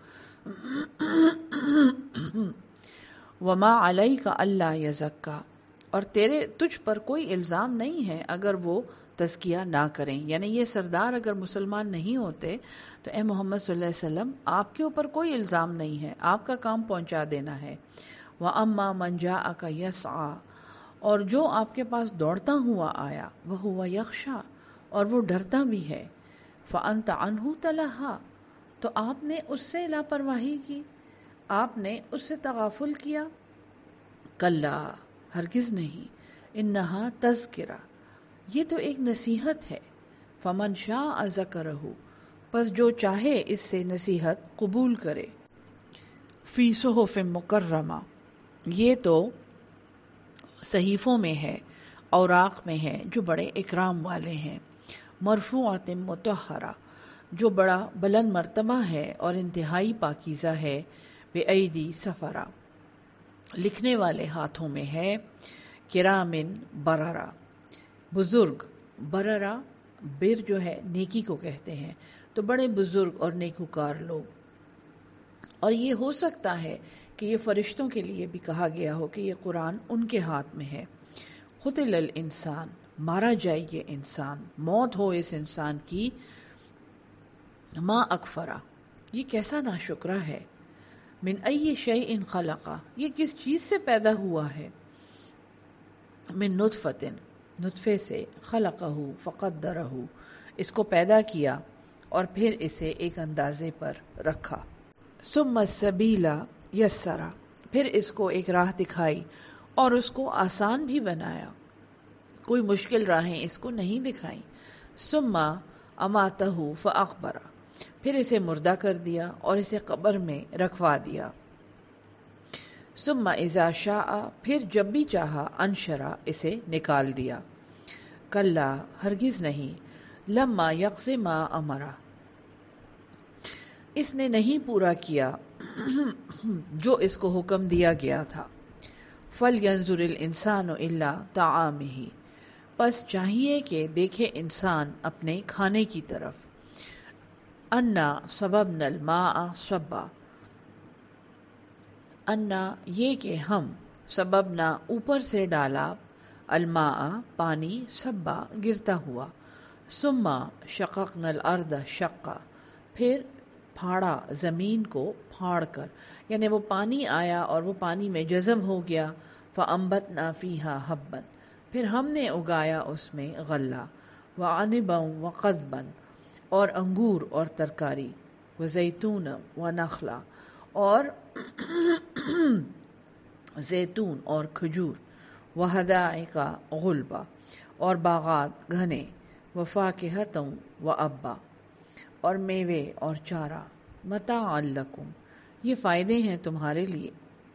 وما علیک الا یزکا، اور تیرے تجھ پر کوئی الزام نہیں ہے اگر وہ تزکیہ نہ کریں، یعنی یہ سردار اگر مسلمان نہیں ہوتے تو اے محمد صلی اللہ علیہ وسلم آپ کے اوپر کوئی الزام نہیں ہے، آپ کا کام پہنچا دینا ہے۔ وَأَمَّا مَنْ جَاءَكَ يَسْعَىٰ، اور جو آپ کے پاس دوڑتا ہوا آیا، وَهُوَ يَخْشَىٰ، اور وہ ڈرتا بھی ہے، فَأَنْتَ عَنْهُ تَلَهَّىٰ، تو آپ نے اس سے لاپرواہی کی، آپ نے اس سے تغافل کیا۔ کلا، ہرگز نہیں، انہا تذکرہ، یہ تو ایک نصیحت ہے، فمن شاء ذکرہ، پس جو چاہے اس سے نصیحت قبول کرے۔ فی صحف مکرمہ، یہ تو صحیفوں میں ہے، اوراق میں ہے جو بڑے اکرام والے ہیں، مرفوعۃ مطہرہ، جو بڑا بلند مرتبہ ہے اور انتہائی پاکیزہ ہے، بِأَیْدِی سفرہ، لکھنے والے ہاتھوں میں ہے، کرامن بررہ، بزرگ، بررہ بر جو ہے نیکی کو کہتے ہیں، تو بڑے بزرگ اور نیکوکار لوگ۔ اور یہ ہو سکتا ہے کہ یہ فرشتوں کے لیے بھی کہا گیا ہو کہ یہ قرآن ان کے ہاتھ میں ہے۔ قتل الانسان، مارا جائے یہ انسان، موت ہو اس انسان کی، ما اکفرا، یہ کیسا ناشکرا ہے، من ای شیء خلقہ، یہ کس چیز سے پیدا ہوا ہے، من نطفۃ، نطفے سے، خلقہ فقدرہ، اس کو پیدا کیا اور پھر اسے ایک اندازے پر رکھا، ثم السبیل یسرہ، پھر اس کو ایک راہ دکھائی اور اس کو آسان بھی بنایا، کوئی مشکل راہیں اس کو نہیں دکھائیں، ثم اماتہ فاقبرہ، پھر اسے مردہ کر دیا اور اسے قبر میں رکھوا دیا، ثم اذا شاء، پھر جب بھی چاہا، انشرہ، اسے نکال دیا، کلا، ہرگز نہیں، لما یقض ما امرہ، اس نے نہیں پورا کیا جو اس کو حکم دیا گیا تھا، فَلْيَنْظُرِ الْإِنسَانُ إِلَّا طَعَامِهِ، پس چاہیے کہ دیکھے انسان اپنے کھانے کی طرف، انا صببنا الماء صبا، انا یہ کہ ہم، سببنا اوپر سے ڈالا، الماء پانی، صبا گرتا ہوا، ثم شققنا الارض شقا، پھر پھاڑا زمین کو پھاڑ کر، یعنی وہ پانی آیا اور وہ پانی میں جذب ہو گیا، فانبتنا فیہا حبا، پھر ہم نے اگایا اس میں غلہ، وعنبا وقضبا، اور انگور اور ترکاری، وزیتون ونخلا، اور زیتون اور کھجور، وحدائق غلبا اور باغات گھنے، وفاکہۃ وابا اور میوے اور چارہ، متاعا لکم یہ فائدے ہیں تمہارے لیے،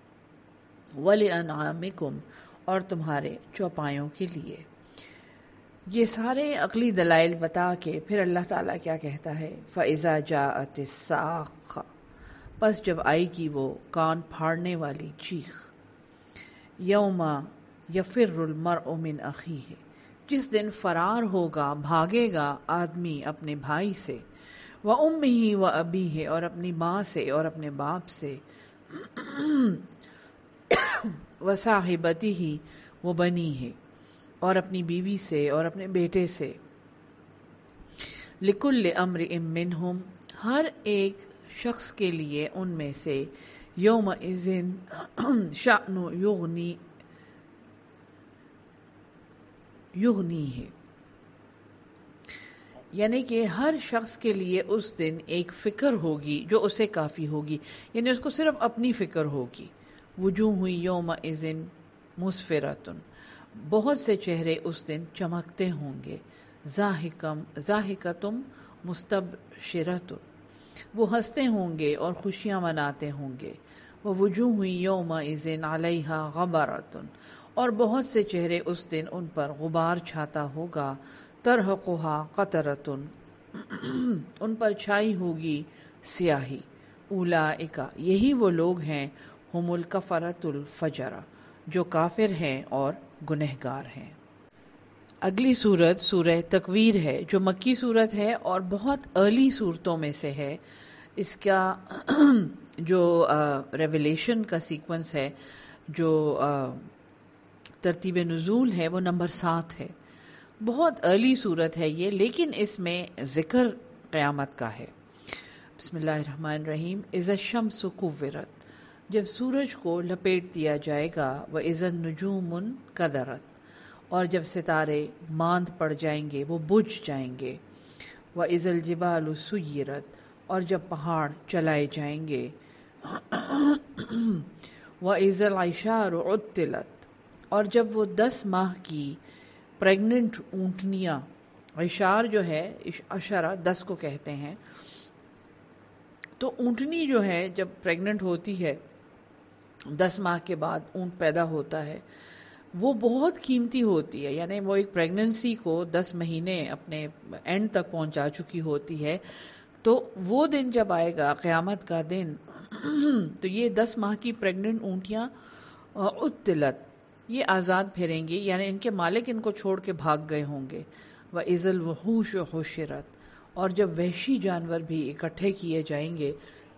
ولانعامکم اور تمہارے چوپایوں کے لیے۔ یہ سارے عقلی دلائل بتا کے پھر اللہ تعالیٰ کیا کہتا ہے، فَإِذَا جَاءَتِ الصَّاخَّةُ پس جب آئے گی وہ کان پھاڑنے والی چیخ، یوم یفر المرء من اخیہ جس دن فرار ہوگا، بھاگے گا آدمی اپنے بھائی سے، وَأُمِّهِ وَأَبِيهِ اور اپنی ماں سے اور اپنے باپ سے، وَصَاحِبَتِهِ وَبَنِيهِ اور اپنی بیوی سے اور اپنے بیٹے سے، لِكُلِّ امْرِئٍ مِّنْهُمْ ہر ایک شخص کے لیے ان میں سے، یومئذ شأن یغنی یغنیہ یعنی کہ ہر شخص کے لیے اس دن ایک فکر ہوگی جو اسے کافی ہوگی، یعنی اس کو صرف اپنی فکر ہوگی۔ وجوہ یومئذ مسفرۃ بہت سے چہرے اس دن چمکتے ہوں گے، ضاحکم ضاحکتم مستبشرۃ وہ ہنستے ہوں گے اور خوشیاں مناتے ہوں گے، ووجوہ یومئذ علیہا غبرۃ اور بہت سے چہرے اس دن ان پر غبار چھاتا ہوگا، ترہقھا قطرۃ ان پر چھائی ہوگی سیاہی، اولئک یہی وہ لوگ ہیں، ہم الکفرۃ الفجرہ جو کافر ہیں اور گنہگار ہیں۔ اگلی صورت سورہ تکویر ہے جو مکی صورت ہے اور بہت ارلی صورتوں میں سے ہے۔ اس کا جو ریویلیشن کا سیکونس ہے، جو ترتیب نزول ہے، وہ نمبر سات ہے۔ بہت ارلی صورت ہے یہ، لیکن اس میں ذکر قیامت کا ہے۔ بسم اللہ الرحمن الرحیم۔ اذا الشمس کورت جب سورج کو لپیٹ دیا جائے گا، وَإِذَا النُّجُومُ انکدرت اور جب ستارے ماند پڑ جائیں گے، وہ بجھ جائیں گے، وَإِذَا الْجِبَالُ سُيِّرَتْ اور جب پہاڑ چلائے جائیں گے، وَإِذَا الْعِشَارُ عُطِّلَتْ اور جب وہ دس ماہ کی پریگننٹ اونٹنیاں، عشار جو ہے عشرہ دس کو کہتے ہیں، تو اونٹنی جو ہے جب پریگننٹ ہوتی ہے، دس ماہ کے بعد اونٹ پیدا ہوتا ہے، وہ بہت قیمتی ہوتی ہے، یعنی وہ ایک پریگننسی کو دس مہینے اپنے اینڈ تک پہنچا چکی ہوتی ہے۔ تو وہ دن جب آئے گا قیامت کا دن، تو یہ دس ماہ کی پریگننٹ اونٹیاں عطلت یہ آزاد پھریں گی، یعنی ان کے مالک ان کو چھوڑ کے بھاگ گئے ہوں گے۔ وَإِذَا الْوُحُوشُ حُشِرَتْ اور جب وحشی جانور بھی اکٹھے کیے جائیں گے،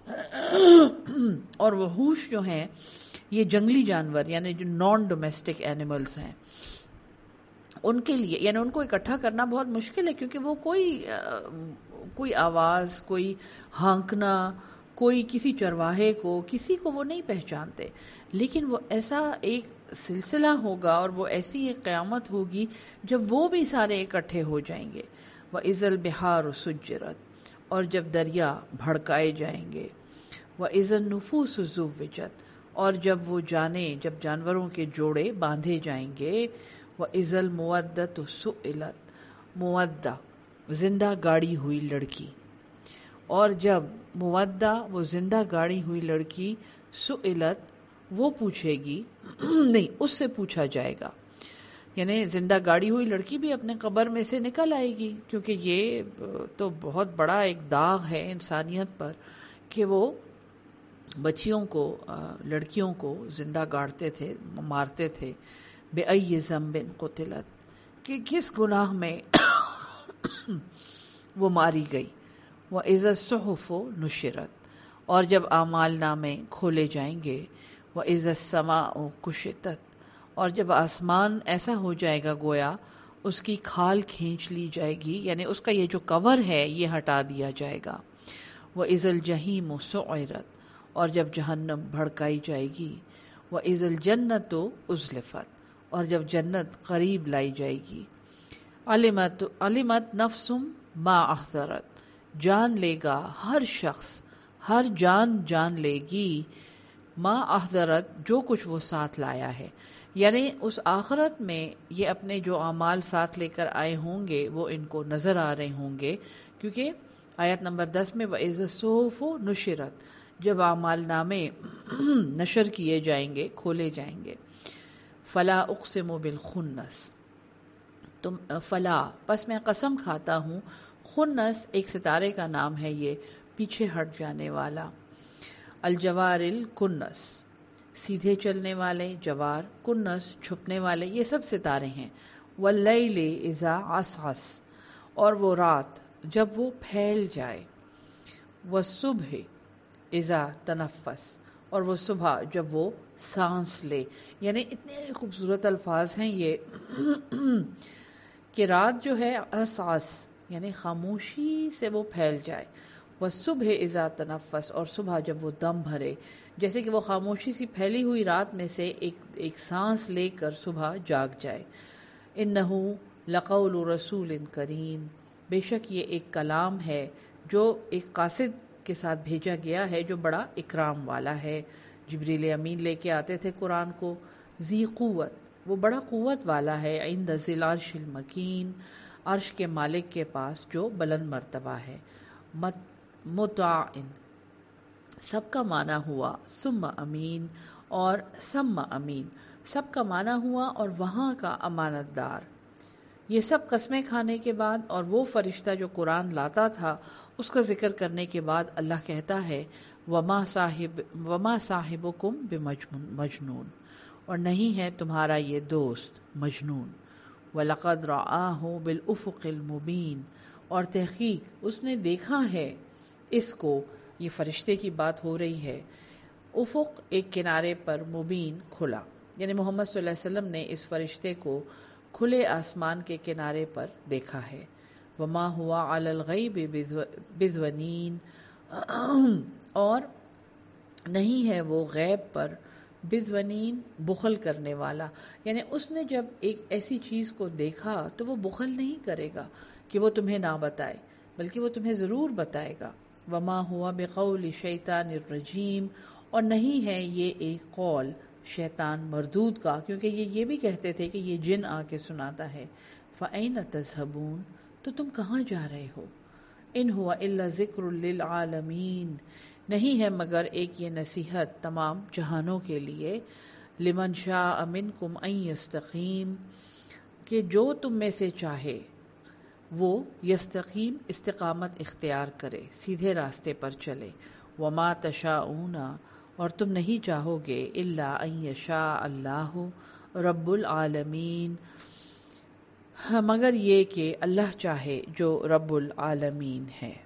اور وحوش جو ہیں یہ جنگلی جانور، یعنی جو نان ڈومیسٹک اینیملز ہیں، ان کے لیے یعنی ان کو اکٹھا کرنا بہت مشکل ہے، کیونکہ وہ کوئی کوئی آواز، کوئی ہانکنا، کوئی کسی چرواہے کو، کسی کو وہ نہیں پہچانتے، لیکن وہ ایسا ایک سلسلہ ہوگا اور وہ ایسی ایک قیامت ہوگی جب وہ بھی سارے اکٹھے ہو جائیں گے۔ وَإِذَا الْبِحَارُ سُجِّرَتْ اور جب دریا بھڑکائے جائیں گے، وَإِذَا النُّفُوسُ زُوِّجَتْ اور جب وہ جانیں، جب جانوروں کے جوڑے باندھے جائیں گے، وَإِذَا الْمُوَدَّةُ سُئِلَتْ مودہ زندہ گاڑی ہوئی لڑکی، اور جب مودہ وہ زندہ گاڑی ہوئی لڑکی، سئلت وہ پوچھے گی نہیں اس سے پوچھا جائے گا، یعنی زندہ گاڑی ہوئی لڑکی بھی اپنے قبر میں سے نکل آئے گی، کیونکہ یہ تو بہت بڑا ایک داغ ہے انسانیت پر کہ وہ بچیوں کو، لڑکیوں کو زندہ گاڑتے تھے، مارتے تھے۔ بِأَيِّ ذَنبٍ قُتِلَتْ کہ کس گناہ میں وہ ماری گئی۔ وَإِذَا الصُّحُفُ نُشِرَتْ اور جب اعمال نامے کھولے جائیں گے، وَإِذَا السَّمَاءُ كُشِطَتْ اور جب آسمان ایسا ہو جائے گا گویا اس کی کھال کھینچ لی جائے گی، یعنی اس کا یہ جو کور ہے یہ ہٹا دیا جائے گا۔ وَإِذَا الْجَحِيمُ سُعِرَتْ اور جب جہنم بھڑکائی جائے گی۔ وَإِذَا الْجَنَّةُ أُزْلِفَتْ اور جب جنت قریب لائی جائے گی۔ علمت علمت نفس ما احضرت جان لے گا ہر شخص ہر جان جان لے گی ما احضرت جو کچھ وہ ساتھ لایا ہے، یعنی اس آخرت میں یہ اپنے جو اعمال ساتھ لے کر آئے ہوں گے وہ ان کو نظر آ رہے ہوں گے، کیونکہ آیت نمبر دس میں وَإِذَا الصُّحُفُ نُشِرَتْ، جب اعمال نامے نشر کیے جائیں گے، کھولے جائیں گے۔ فلا اقسم بالخنس، تم فلا پس میں قسم کھاتا ہوں، خنس ایک ستارے کا نام ہے، یہ پیچھے ہٹ جانے والا۔ الجوار الکنس، سیدھے چلنے والے، جوار، کنس چھپنے والے، یہ سب ستارے ہیں۔ واللیل اذا عسعس، اور وہ رات جب وہ پھیل جائے۔ والصبح اذا تنفس، اور وہ صبح جب وہ سانس لے۔ یعنی اتنے خوبصورت الفاظ ہیں یہ کہ رات جو ہے عسعس یعنی خاموشی سے وہ پھیل جائے، والصبح اذا تنفس، اور صبح جب وہ دم بھرے، جیسے کہ وہ خاموشی سی پھیلی ہوئی رات میں سے ایک ایک سانس لے کر صبح جاگ جائے۔ انہو لقول رسول کریم، بے شک یہ ایک کلام ہے جو ایک قاصد کے ساتھ بھیجا گیا ہے، جو بڑا اکرام والا ہے۔ جبریل امین لے کے آتے تھے قرآن کو۔ ذی قوت، وہ بڑا قوت والا ہے، عند ذی العرش المکین، عرش کے مالک کے پاس جو بلند مرتبہ ہے۔ مطاعن، سب کا معنی ہوا ثم امین، اور ثم امین، سب کا معنی ہوا اور وہاں کا امانت دار۔ یہ سب قسمیں کھانے کے بعد اور وہ فرشتہ جو قرآن لاتا تھا اس کا ذکر کرنے کے بعد اللہ کہتا ہے وما صاحب وما صاحبکم بمجنون، اور نہیں ہے تمہارا یہ دوست مجنون۔ وَلَقَدْ رَآهُ بِالْأُفُقِ الْمُبِينِ، اور تحقیق اس نے دیکھا ہے اس کو، یہ فرشتے کی بات ہو رہی ہے۔ افق ایک کنارے پر، مبین کھلا، یعنی محمد صلی اللہ علیہ وسلم نے اس فرشتے کو کھلے آسمان کے کنارے پر دیکھا ہے۔ وما ہوا علی الغیب بضنین، اور نہیں ہے وہ غیب پر بضنین بخل کرنے والا، یعنی اس نے جب ایک ایسی چیز کو دیکھا تو وہ بخل نہیں کرے گا کہ وہ تمہیں نہ بتائے، بلکہ وہ تمہیں ضرور بتائے گا۔ وما ہوا بقول شیطان الرجیم، اور نہیں ہے یہ ایک قول شیطان مردود کا، کیونکہ یہ یہ بھی کہتے تھے کہ یہ جن آ کے سناتا ہے۔ فَأَيْنَ تَذْهَبُونَ، تو تم کہاں جا رہے ہو؟ ان ہوا الا ذکر للعالمین، نہیں ہے مگر ایک یہ نصیحت تمام جہانوں کے لیے۔ لمن شاء منکم ان یستقیم، کہ جو تم میں سے چاہے وہ یستقیم استقامت اختیار کرے، سیدھے راستے پر چلے۔ وما تشاءون، اور تم نہیں چاہو گے الا ان یشاء اللہ رب العالمین، مگر یہ کہ اللہ چاہے جو رب العالمین ہے۔